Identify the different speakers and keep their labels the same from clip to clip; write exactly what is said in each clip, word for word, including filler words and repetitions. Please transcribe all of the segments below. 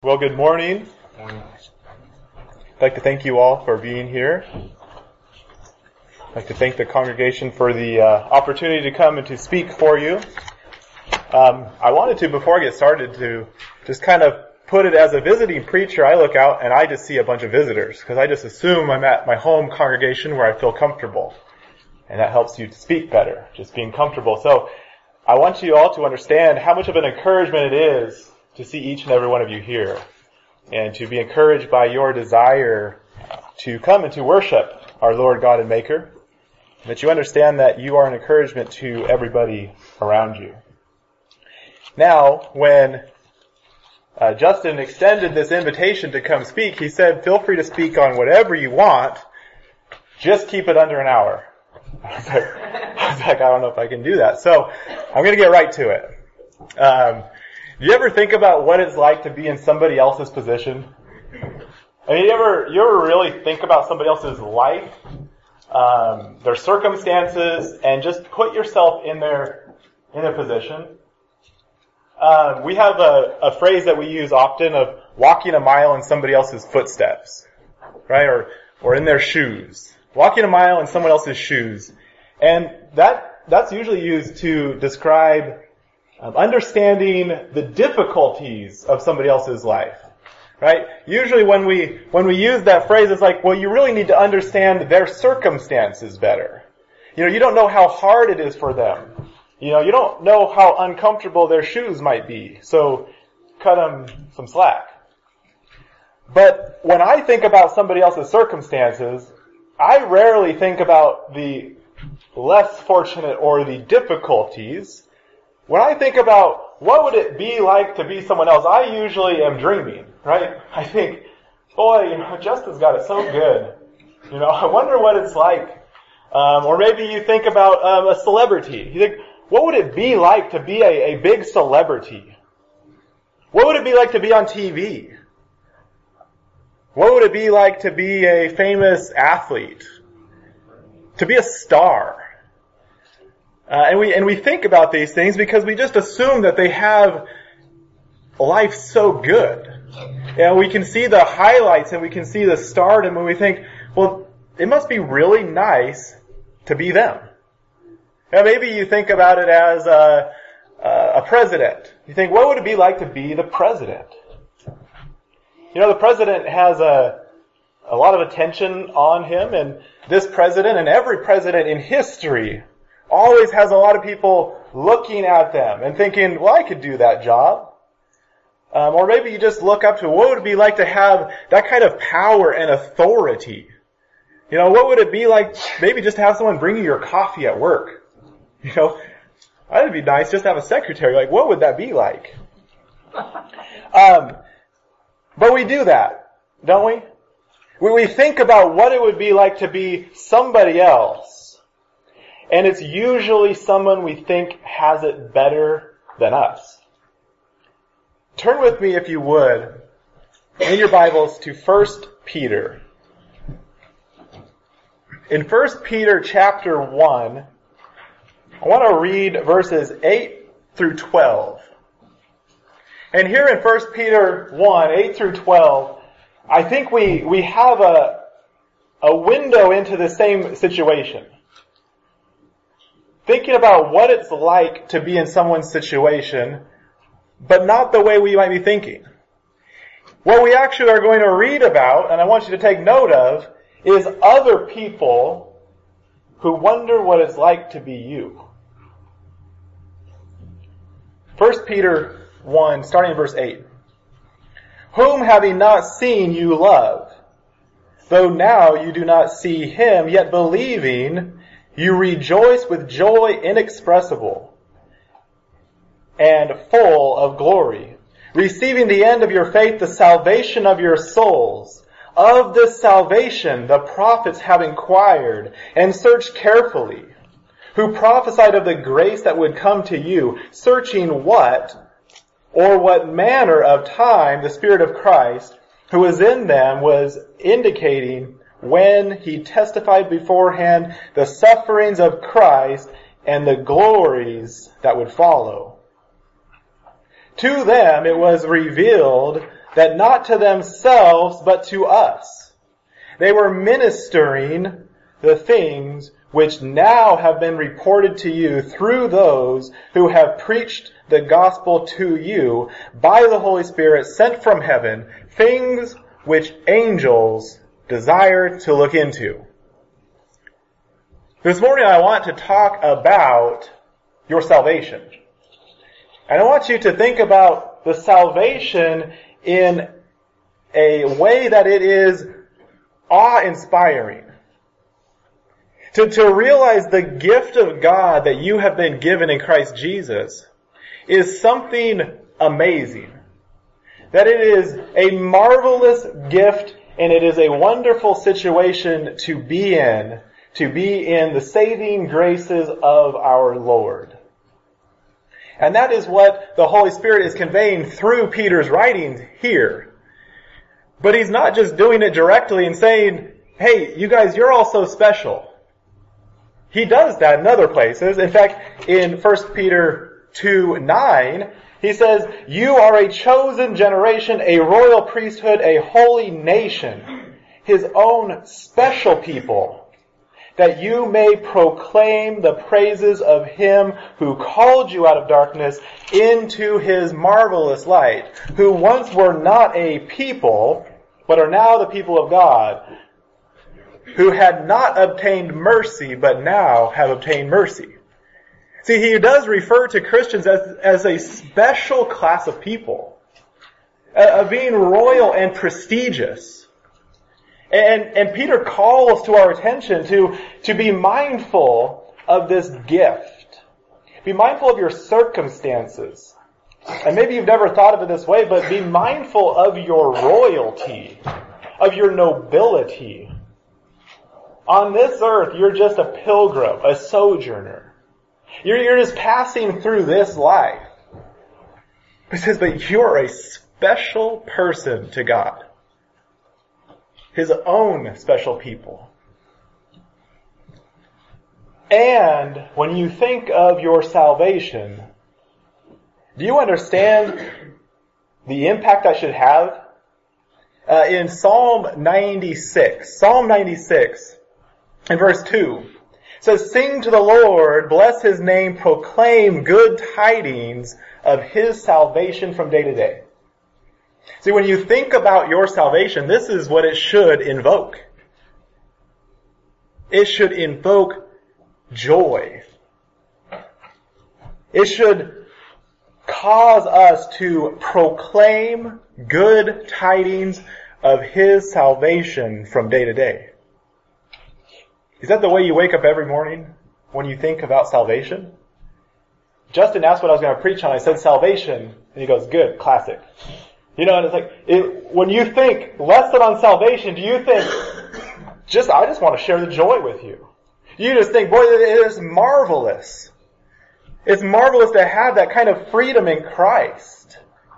Speaker 1: Well, good morning. I'd like to thank you all for being here. I'd like to thank the congregation for the uh, opportunity to come and to speak for you. Um, I wanted to, before I get started, to just kind of put it as a visiting preacher. I look out and I just see a bunch of visitors because I just assume I'm at my home congregation where I feel comfortable. And that helps you to speak better, just being comfortable. So I want you all to understand how much of an encouragement it is to see each and every one of you here, and to be encouraged by your desire to come and to worship our Lord God and Maker, that you understand that you are an encouragement to everybody around you. Now, when uh, Justin extended this invitation to come speak, he said, feel free to speak on whatever you want, just keep it under an hour. I was like, I was like, I don't know if I can do that. So I'm going to get right to it. Um, Do you ever think about what it's like to be in somebody else's position? I mean, you ever, you ever really think about somebody else's life, um, their circumstances, and just put yourself in their, in their position? Um, we have a, a phrase that we use often of walking a mile in somebody else's footsteps, right? Or, or in their shoes. Walking a mile in someone else's shoes. And that, that's usually used to describe Um, understanding the difficulties of somebody else's life, right? Usually when we, when we use that phrase, it's like, well, you really need to understand their circumstances better. You know, you don't know how hard it is for them. You know, you don't know how uncomfortable their shoes might be. So, cut them some slack. But when I think about somebody else's circumstances, I rarely think about the less fortunate or the difficulties. When I think about what would it be like to be someone else, I usually am dreaming, right? I think, boy, you know, Justin's got it so good. You know, I wonder what it's like. Um, or maybe you think about um, a celebrity. You think, what would it be like to be a, a big celebrity? What would it be like to be on T V? What would it be like to be a famous athlete? To be a star? Uh, and we and we think about these things because we just assume that they have life so good. And we can see the highlights and we can see the stardom and we think, well, it must be really nice to be them. And maybe you think about it as a, a president. You think, what would it be like to be the president? You know, the president has a a lot of attention on him, and this president and every president in history always has a lot of people looking at them and thinking, well, I could do that job. Um, or maybe you just look up to what would it be like to have that kind of power and authority. You know, what would it be like maybe just to have someone bring you your coffee at work? You know, that'd be nice just to have a secretary. Like, what would that be like? Um, but we do that, don't we? We, we think about what it would be like to be somebody else. And it's usually someone we think has it better than us. Turn with me, if you would, in your Bibles to First Peter. In First Peter chapter one, I want to read verses eight through twelve. And here in First Peter one, eight through twelve, I think we, we have a, a window into the same situation. Thinking about what it's like to be in someone's situation, but not the way we might be thinking. What we actually are going to read about, and I want you to take note of, is other people who wonder what it's like to be you. First Peter one, starting in verse eight. Whom having not seen you love, though now you do not see him, yet believing you rejoice with joy inexpressible and full of glory, receiving the end of your faith, the salvation of your souls. Of this salvation the prophets have inquired and searched carefully, who prophesied of the grace that would come to you, searching what or what manner of time the Spirit of Christ, who was in them, was indicating when he testified beforehand the sufferings of Christ and the glories that would follow. To them it was revealed that not to themselves, but to us, they were ministering the things which now have been reported to you through those who have preached the gospel to you by the Holy Spirit sent from heaven, things which angels desire to look into. This morning I want to talk about your salvation. And I want you to think about the salvation in a way that it is awe-inspiring. To, to realize the gift of God that you have been given in Christ Jesus is something amazing. That it is a marvelous gift and it is a wonderful situation to be in, to be in the saving graces of our Lord. And that is what the Holy Spirit is conveying through Peter's writings here. But he's not just doing it directly and saying, hey, you guys, you're all so special. He does that in other places. In fact, in First Peter two nine, he says, you are a chosen generation, a royal priesthood, a holy nation, his own special people, that you may proclaim the praises of him who called you out of darkness into his marvelous light, who once were not a people, but are now the people of God, who had not obtained mercy, but now have obtained mercy. See, he does refer to Christians as, as a special class of people, of being royal and prestigious. And, and Peter calls to our attention to, to be mindful of this gift. Be mindful of your circumstances. And maybe you've never thought of it this way, but be mindful of your royalty, of your nobility. On this earth, you're just a pilgrim, a sojourner. You're, you're just passing through this life. It says, but you're a special person to God. His own special people. And when you think of your salvation, do you understand the impact that should have? Uh, in Psalm ninety-six, Psalm ninety-six, in verse two, it says, sing to the Lord, bless his name, proclaim good tidings of his salvation from day to day. See, when you think about your salvation, this is what it should invoke. It should invoke joy. It should cause us to proclaim good tidings of his salvation from day to day. Is that the way you wake up every morning when you think about salvation? Justin asked what I was going to preach on. I said salvation, and he goes, good, classic. You know, and it's like, it, when you think lesson on salvation, do you think, just, I just want to share the joy with you? You just think, boy, it is marvelous. It's marvelous to have that kind of freedom in Christ.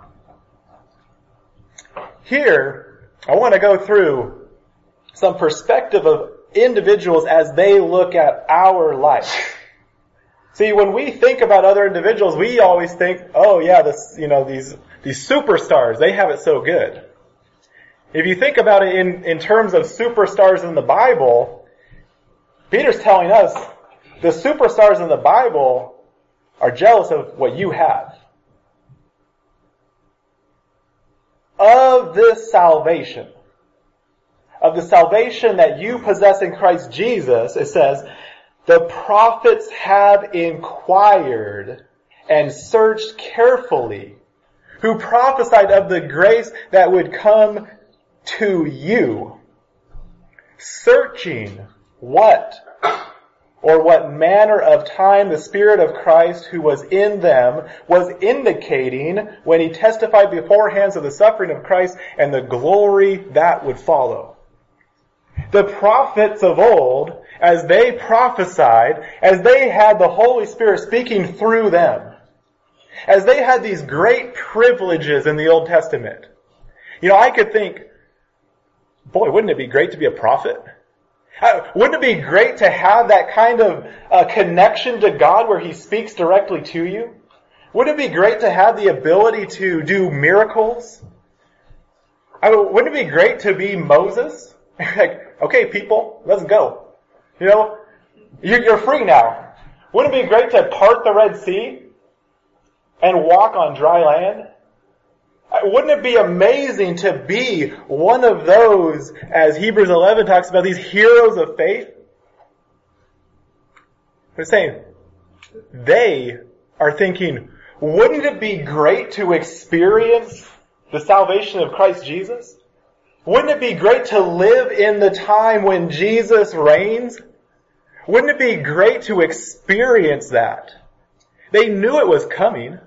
Speaker 1: Here, I want to go through some perspective of individuals as they look at our life. See, when we think about other individuals, we always think, oh yeah, this, you know, these, these superstars, they have it so good. If you think about it in, in terms of superstars in the Bible, Peter's telling us the superstars in the Bible are jealous of what you have. Of this salvation, of the salvation that you possess in Christ Jesus, it says, the prophets have inquired and searched carefully, who prophesied of the grace that would come to you, searching what or what manner of time the Spirit of Christ who was in them was indicating when he testified beforehand of the suffering of Christ and the glory that would follow. The prophets of old, as they prophesied, as they had the Holy Spirit speaking through them, as they had these great privileges in the Old Testament. You know, I could think, boy, wouldn't it be great to be a prophet? Uh, wouldn't it be great to have that kind of uh, connection to God where he speaks directly to you? Wouldn't it be great to have the ability to do miracles? I mean, wouldn't it be great to be Moses? Like, okay, people, let's go. You know, you're, you're free now. Wouldn't it be great to part the Red Sea and walk on dry land? Wouldn't it be amazing to be one of those, as Hebrews eleven talks about, these heroes of faith? They're saying, they are thinking, wouldn't it be great to experience the salvation of Christ Jesus? Wouldn't it be great to live in the time when Jesus reigns? Wouldn't it be great to experience that? They knew it was coming.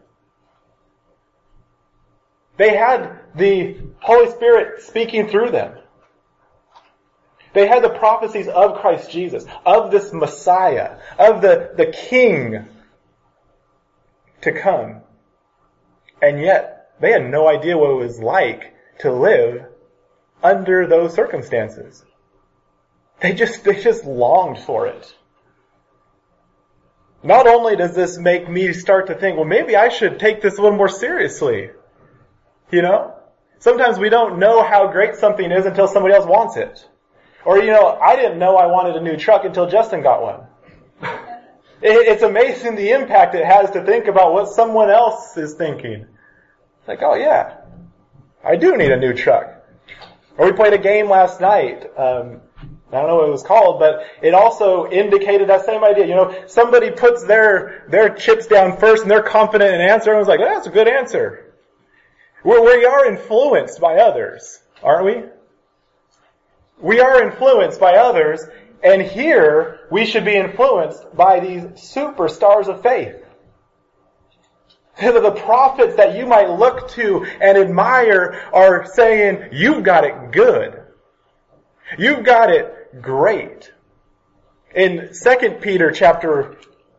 Speaker 1: They had the Holy Spirit speaking through them. They had the prophecies of Christ Jesus, of this Messiah, of the, the King to come. And yet, they had no idea what it was like to live under those circumstances. They just, they just longed for it. Not only does this make me start to think, well, maybe I should take this a little more seriously. You know? Sometimes we don't know how great something is until somebody else wants it. Or, you know, I didn't know I wanted a new truck until Justin got one. It's amazing the impact it has to think about what someone else is thinking. It's like, oh yeah, I do need a new truck. Or we played a game last night. Um, I don't know what it was called, but it also indicated that same idea. You know, somebody puts their their chips down first and they're confident in an answer, and I was like, oh, that's a good answer. We're, we are influenced by others, aren't we? We are influenced by others, and here we should be influenced by these superstars of faith. The prophets that you might look to and admire are saying, you've got it good. You've got it great. In Second Peter chapter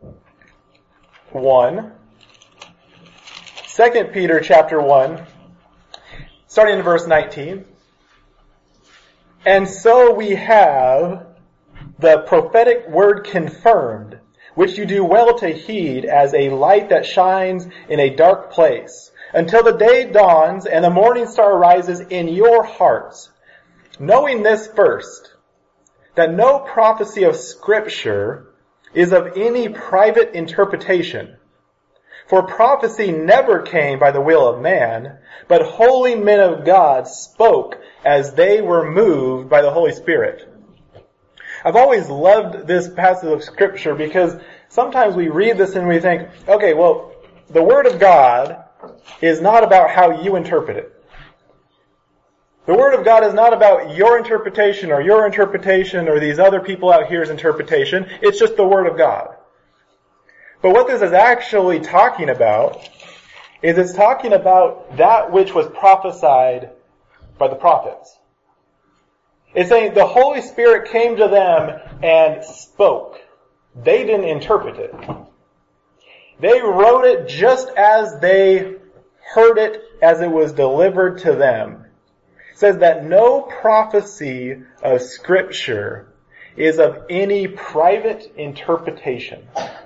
Speaker 1: one, Second Peter chapter one, starting in verse nineteen. And so we have the prophetic word confirmed, which you do well to heed as a light that shines in a dark place, until the day dawns and the morning star rises in your hearts. Knowing this first, that no prophecy of Scripture is of any private interpretation. For prophecy never came by the will of man, but holy men of God spoke as they were moved by the Holy Spirit. I've always loved this passage of Scripture because sometimes we read this and we think, okay, well, the Word of God is not about how you interpret it. The Word of God is not about your interpretation or your interpretation or these other people out here's interpretation. It's just the Word of God. But what this is actually talking about is it's talking about that which was prophesied by the prophets. It's saying the Holy Spirit came to them and spoke. They didn't interpret it. They wrote it just as they heard it as it was delivered to them. It says that no prophecy of Scripture is of any private interpretation.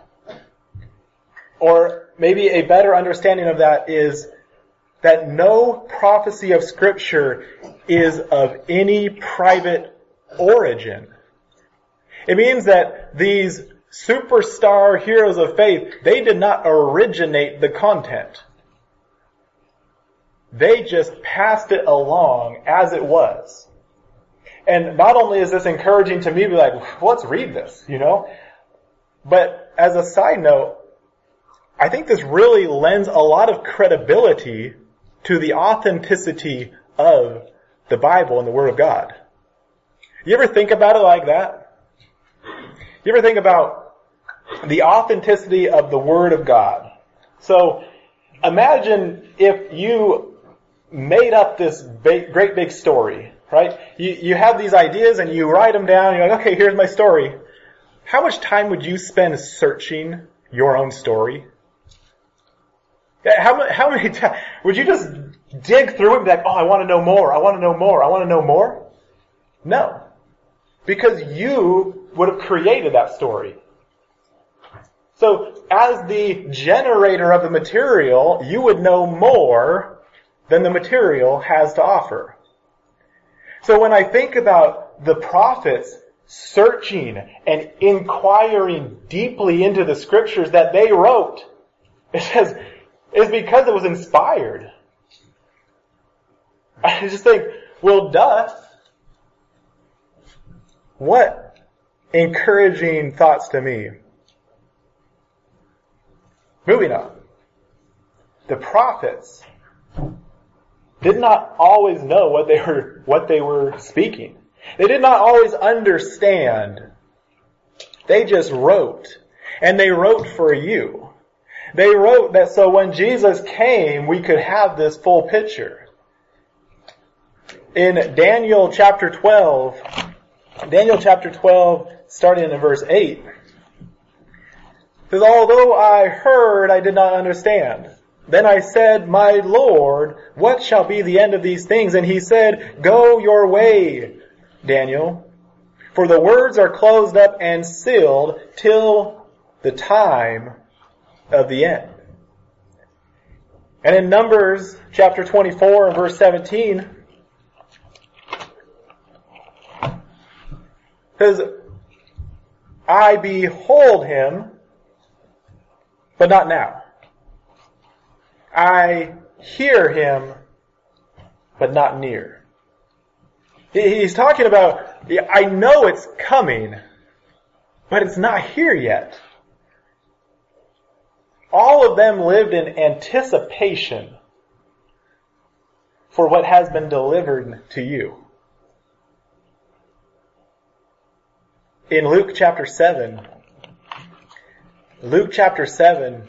Speaker 1: Or maybe a better understanding of that is that no prophecy of Scripture is of any private origin. It means that these superstar heroes of faith, they did not originate the content. They just passed it along as it was. And not only is this encouraging to me to be like, well, let's read this, you know, but as a side note, I think this really lends a lot of credibility to the authenticity of the Bible and the Word of God. You ever think about it like that? You ever think about the authenticity of the Word of God? So imagine if you made up this big, great big story, right? You, you have these ideas and you write them down. You're like, okay, here's my story. How much time would you spend searching your own story? How, how many times would you just dig through it and be like, oh, I want to know more, I want to know more, I want to know more? No. Because you would have created that story. So, as the generator of the material, you would know more than the material has to offer. So when I think about the prophets searching and inquiring deeply into the scriptures that they wrote, it says it's because it was inspired. I just think, well, duh. What encouraging thoughts to me. Moving on. The prophets did not always know what they were, what they were speaking. They did not always understand. They just wrote. And they wrote for you. They wrote that so when Jesus came, we could have this full picture. In Daniel chapter twelve, Daniel chapter twelve, starting in verse eight, it says, although I heard, I did not understand. Then I said, my Lord, what shall be the end of these things? And he said, go your way, Daniel, for the words are closed up and sealed till the time of the end. And in Numbers chapter twenty-four and verse seventeen, it says, I behold him, but not now. I hear him, but not near. He's talking about, I know it's coming, but it's not here yet. All of them lived in anticipation for what has been delivered to you. In Luke chapter seven, Luke chapter seven,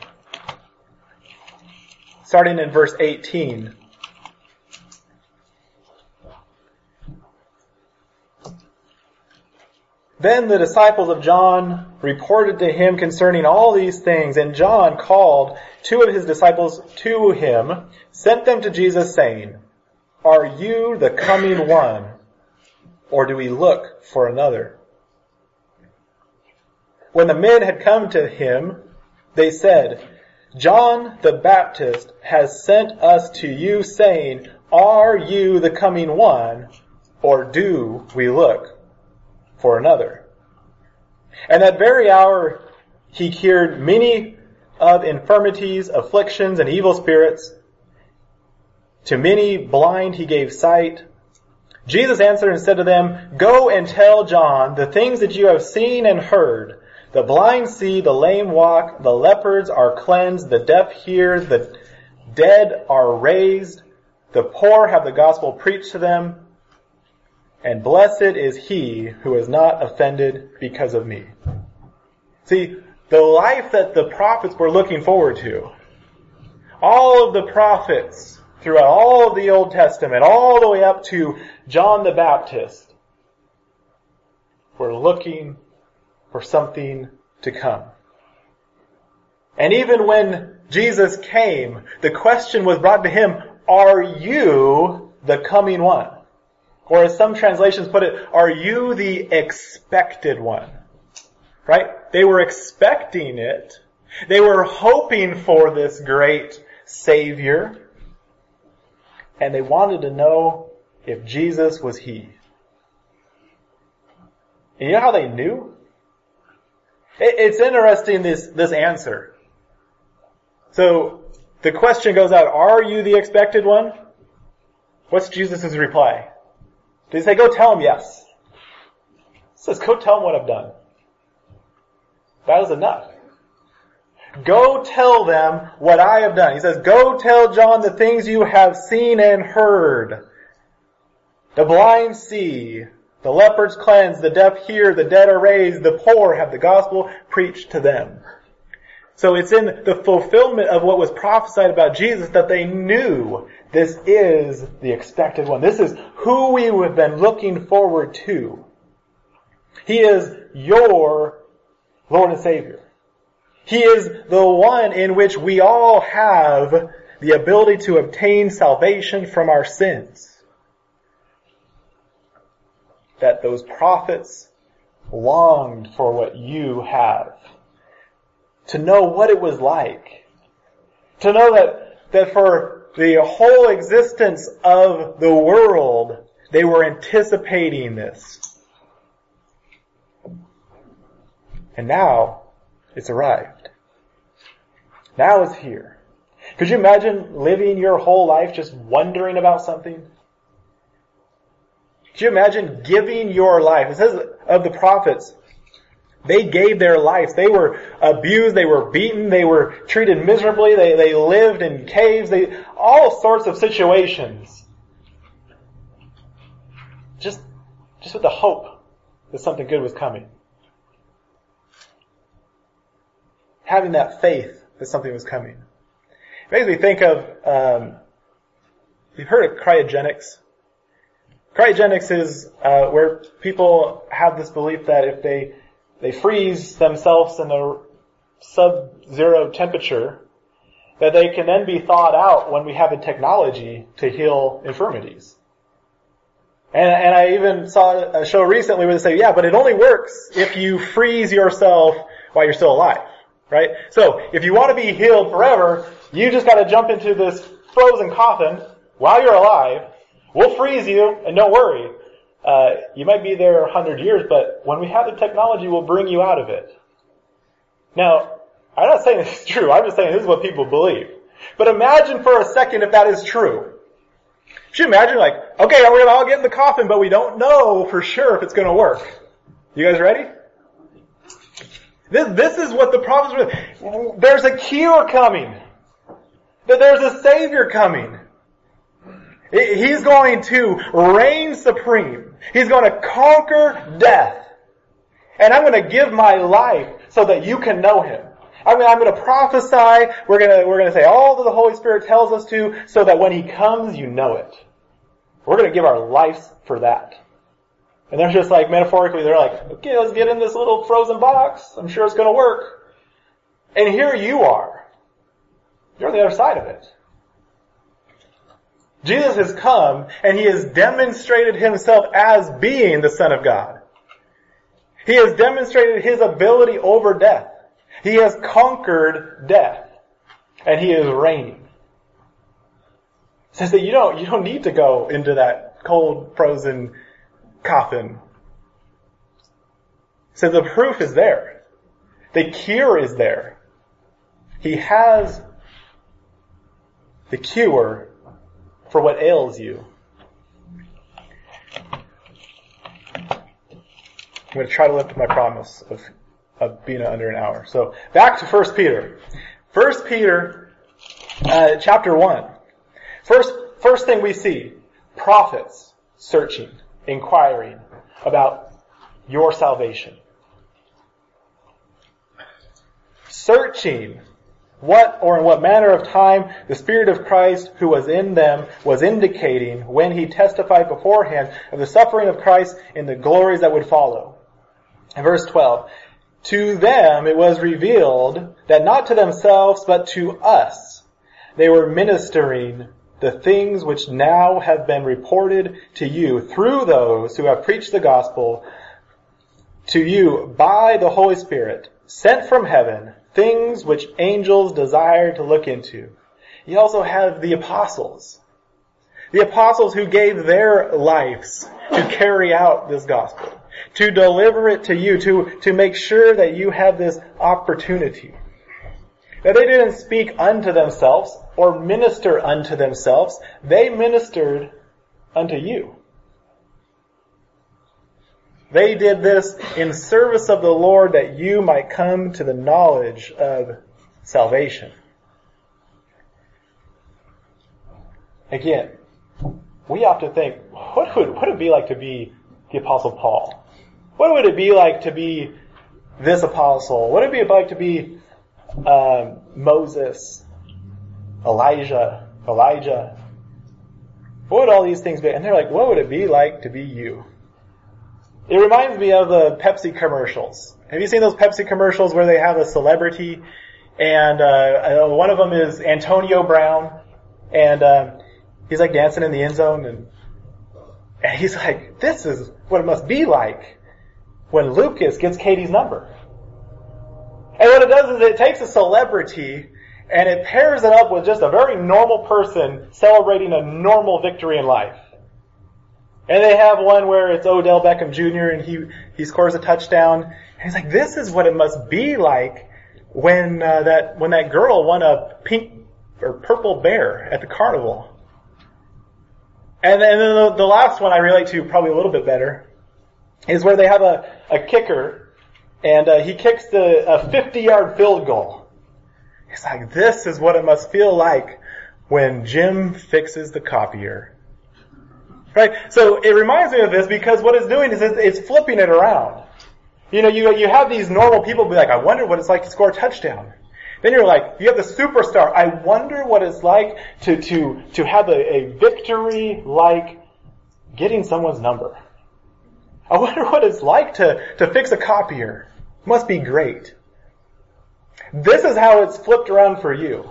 Speaker 1: starting in verse eighteen. Then the disciples of John reported to him concerning all these things, and John called two of his disciples to him, sent them to Jesus, saying, are you the coming one, or do we look for another? When the men had come to him, they said, John the Baptist has sent us to you, saying, are you the coming one, or do we look for another? And that very hour he cured many of infirmities, afflictions, and evil spirits. To many blind he gave sight. Jesus answered and said to them, go and tell John the things that you have seen and heard. The blind see, the lame walk, the lepers are cleansed, the deaf hear, the dead are raised, the poor have the gospel preached to them, and blessed is he who is not offended because of me. See, the life that the prophets were looking forward to, all of the prophets throughout all of the Old Testament, all the way up to John the Baptist, were looking for something to come. And even when Jesus came, the question was brought to him, are you the coming one? Or as some translations put it, are you the expected one? Right? They were expecting it. They were hoping for this great Savior. And they wanted to know if Jesus was he. And you know how they knew? It's interesting, this, this answer. So, the question goes out, are you the expected one? What's Jesus' reply? Did he say, go tell him yes? He says, go tell him what I've done. That is enough. Go tell them what I have done. He says, go tell John the things you have seen and heard. The blind see, the lepers cleanse, the deaf hear, the dead are raised, the poor have the gospel preached to them. So it's in the fulfillment of what was prophesied about Jesus that they knew this is the expected one. This is who we have been looking forward to. He is your Lord and Savior. He is the one in which we all have the ability to obtain salvation from our sins. That those prophets longed for what you have. To know what it was like. To know that, that for the whole existence of the world, They were anticipating this. And now it's arrived. Now it's here. Could you imagine living your whole life just wondering about something? Could you imagine giving your life? It says of the prophets, they gave their lives. They were abused. They were beaten. They were treated miserably. They, they lived in caves. They, all sorts of situations. Just, just with the hope that something good was coming. Having that faith that something was coming. It makes me think of, um, you've heard of cryogenics? Cryogenics is uh, where people have this belief that if they they freeze themselves in a sub-zero temperature, that they can then be thawed out when we have a technology to heal infirmities. And, and I even saw a show recently where they say, yeah, but it only works if you freeze yourself while you're still alive, right? So if you want to be healed forever, you just got to jump into this frozen coffin while you're alive. We'll freeze you, and don't worry. Uh, you might be there a hundred years, but when we have the technology, we'll bring you out of it. Now, I'm not saying it's true. I'm just saying this is what people believe. But imagine for a second if that is true. Should you imagine like, okay, we're going to all get in the coffin, but we don't know for sure if it's going to work. You guys ready? This, this is what the prophets were. There's a cure coming. There's a Savior coming. He's going to reign supreme. He's going to conquer death. And I'm going to give my life so that you can know Him. I mean, I'm going to prophesy. We're going to, we're going to say all that the Holy Spirit tells us to so that when He comes, you know it. We're going to give our lives for that. And they're just like, metaphorically, they're like, okay, let's get in this little frozen box. I'm sure it's going to work. And here you are. You're on the other side of it. Jesus has come and He has demonstrated Himself as being the Son of God. He has demonstrated His ability over death. He has conquered death. And He is reigning. It says that you don't, you don't need to go into that cold, frozen coffin. So the proof is there. The cure is there. He has the cure for what ails you. I'm going to try to live to my promise of, of being under an hour. So back to First Peter. First Peter, uh, chapter one. First, first thing we see, prophets searching, inquiring about your salvation. Searching what or in what manner of time the Spirit of Christ who was in them was indicating when He testified beforehand of the suffering of Christ and the glories that would follow. In verse twelve, to them it was revealed that not to themselves but to us they were ministering the things which now have been reported to you through those who have preached the gospel to you by the Holy Spirit, sent from heaven, things which angels desire to look into. You also have the apostles. The apostles who gave their lives to carry out this gospel, to deliver it to you, to, to make sure that you have this opportunity. That they didn't speak unto themselves or minister unto themselves. They ministered unto you. They did this in service of the Lord that you might come to the knowledge of salvation. Again, we often think, what would, what would it be like to be the Apostle Paul? What would it be like to be this apostle? What would it be like to be um, Moses, Elijah, Elijah? What would all these things be? And they're like, what would it be like to be you? It reminds me of the Pepsi commercials. Have you seen those Pepsi commercials where they have a celebrity and uh, one of them is Antonio Brown and um, he's like dancing in the end zone and, and he's like, this is what it must be like when Lucas gets Katie's number. And what it does is it takes a celebrity and it pairs it up with just a very normal person celebrating a normal victory in life. And they have one where it's Odell Beckham Junior and he, he scores a touchdown. And he's like, this is what it must be like when uh, that when that girl won a pink or purple bear at the carnival. And, and then the, the last one I relate to probably a little bit better is where they have a, a kicker and uh, he kicks the a fifty-yard field goal. He's like, this is what it must feel like when Jim fixes the copier. Right? So it reminds me of this because what it's doing is it's flipping it around. You know, you you have these normal people be like, I wonder what it's like to score a touchdown. Then you're like, you have the superstar. I wonder what it's like to to to have a, a victory like getting someone's number. I wonder what it's like to, to fix a copier. Must be great. This is how it's flipped around for you.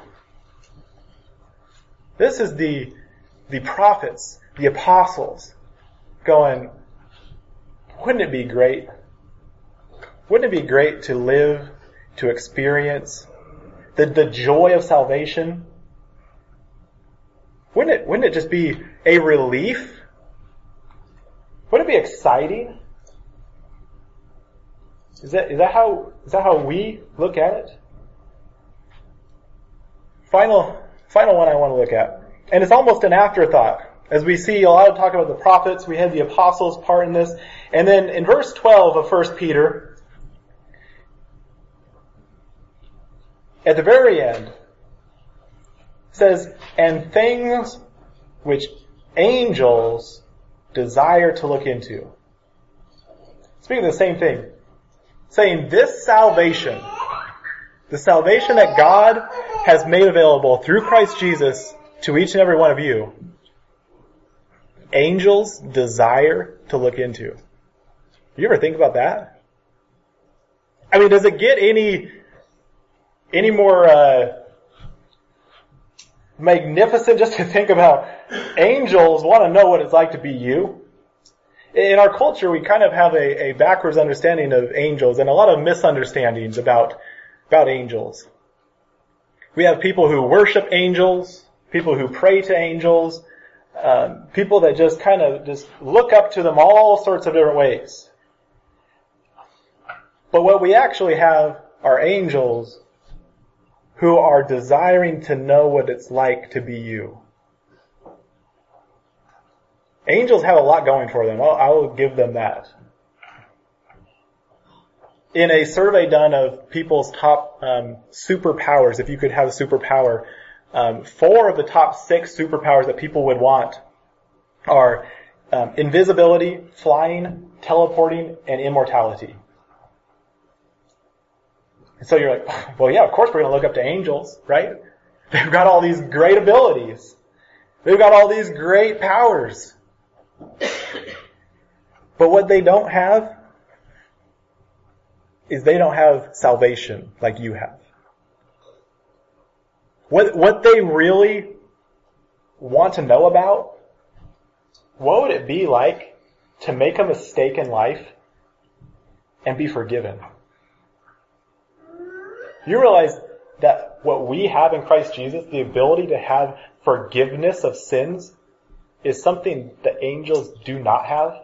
Speaker 1: This is the the prophets, the apostles, going, wouldn't it be great? Wouldn't it be great to live, to experience the, the joy of salvation? Wouldn't it, wouldn't it just be a relief? Wouldn't it be exciting? Is that, is that how, is that how we look at it? Final, final one I want to look at. And it's almost an afterthought. As we see a lot of talk about the prophets, we had the apostles' part in this. And then in verse twelve of First Peter, at the very end, it says, and things which angels desire to look into. Speaking of the same thing. Saying this salvation, the salvation that God has made available through Christ Jesus to each and every one of you, angels desire to look into. You ever think about that? I mean, does it get any any more uh, magnificent just to think about angels want to know what it's like to be you? In our culture, we kind of have a, a backwards understanding of angels and a lot of misunderstandings about about angels. We have people who worship angels, people who pray to angels, um, people that just kind of just look up to them all sorts of different ways. But what we actually have are angels who are desiring to know what it's like to be you. Angels have a lot going for them. I'll, I will give them that. In a survey done of people's top um, superpowers, if you could have a superpower, um, four of the top six superpowers that people would want are um, invisibility, flying, teleporting, and immortality. And so you're like, well, yeah, of course we're going to look up to angels, right? They've got all these great abilities. They've got all these great powers. But what they don't have is they don't have salvation like you have. What, what they really want to know about, what would it be like to make a mistake in life and be forgiven? You realize that what we have in Christ Jesus, the ability to have forgiveness of sins, is something that angels do not have?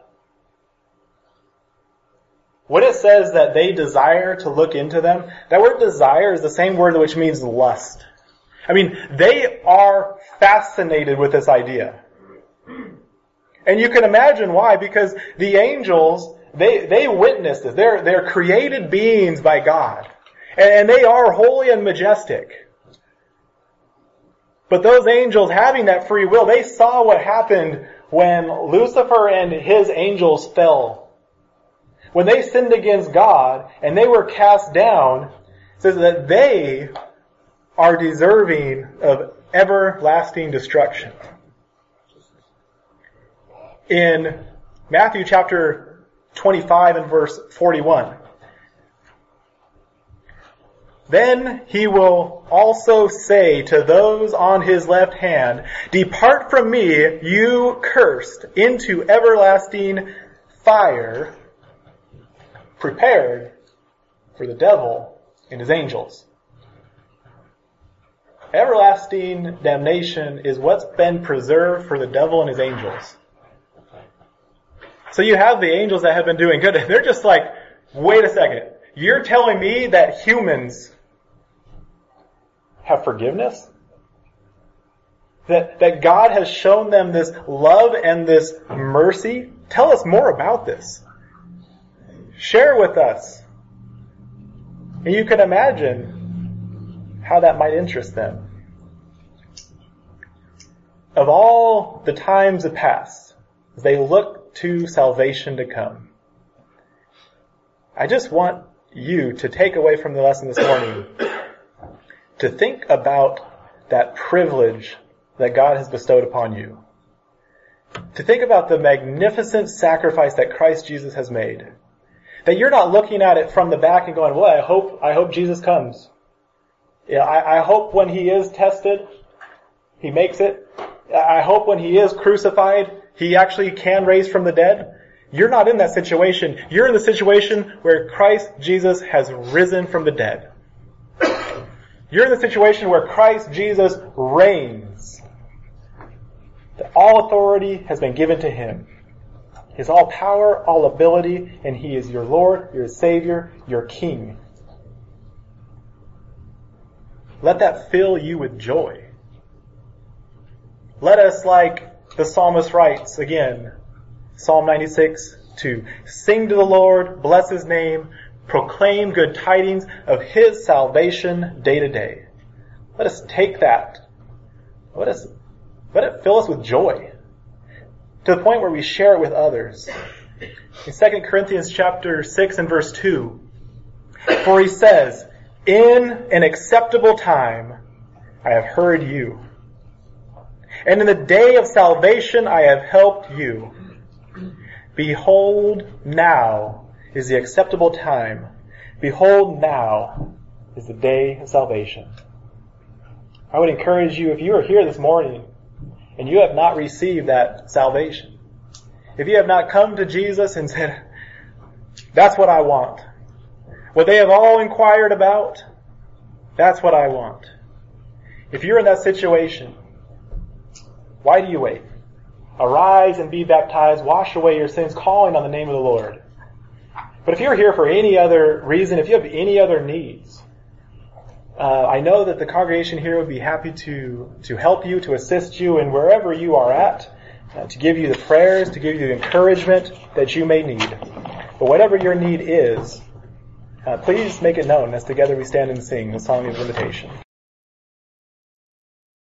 Speaker 1: When it says that they desire to look into them, that word desire is the same word which means lust. I mean, they are fascinated with this idea. And you can imagine why, because the angels, they, they witness this. They're, they're created beings by God. And they are holy and majestic. But those angels having that free will, they saw what happened when Lucifer and his angels fell. When they sinned against God and they were cast down, it says that they are deserving of everlasting destruction. In Matthew chapter twenty-five and verse forty-one, then he will also say to those on his left hand, depart from me, you cursed, into everlasting fire, prepared for the devil and his angels. Everlasting damnation is what's been preserved for the devil and his angels. So you have the angels that have been doing good, and they're just like, wait a second, you're telling me that humans have forgiveness? That, that God has shown them this love and this mercy? Tell us more about this. Share with us. And you can imagine how that might interest them. Of all the times of past, as they look to salvation to come, I just want you to take away from the lesson this morning to think about that privilege that God has bestowed upon you. To think about the magnificent sacrifice that Christ Jesus has made. That you're not looking at it from the back and going, well, I hope, I hope Jesus comes. Yeah, I, I hope when he is tested, he makes it. I hope when he is crucified, he actually can raise from the dead. You're not in that situation. You're in the situation where Christ Jesus has risen from the dead. You're in the situation where Christ Jesus reigns. That all authority has been given to him. He has all power, all ability, and he is your Lord, your Savior, your King. Let that fill you with joy. Let us, like the psalmist writes again, Psalm ninety-six, two, sing to the Lord, bless his name, proclaim good tidings of his salvation day to day. Let us take that. Let us, let it fill us with joy to the point where we share it with others. In Second Corinthians chapter six and verse two, for he says, in an acceptable time I have heard you, and in the day of salvation I have helped you. Behold, now is the acceptable time. Behold, now is the day of salvation. I would encourage you, if you are here this morning and you have not received that salvation, if you have not come to Jesus and said, that's what I want, what they have all inquired about, that's what I want. If you're in that situation, why do you wait? Arise and be baptized, wash away your sins, calling on the name of the Lord. But if you're here for any other reason, if you have any other needs, uh, I know that the congregation here would be happy to, to help you, to assist you in wherever you are at, uh, to give you the prayers, to give you the encouragement that you may need. But whatever your need is, uh, please make it known as together we stand and sing the song of invitation.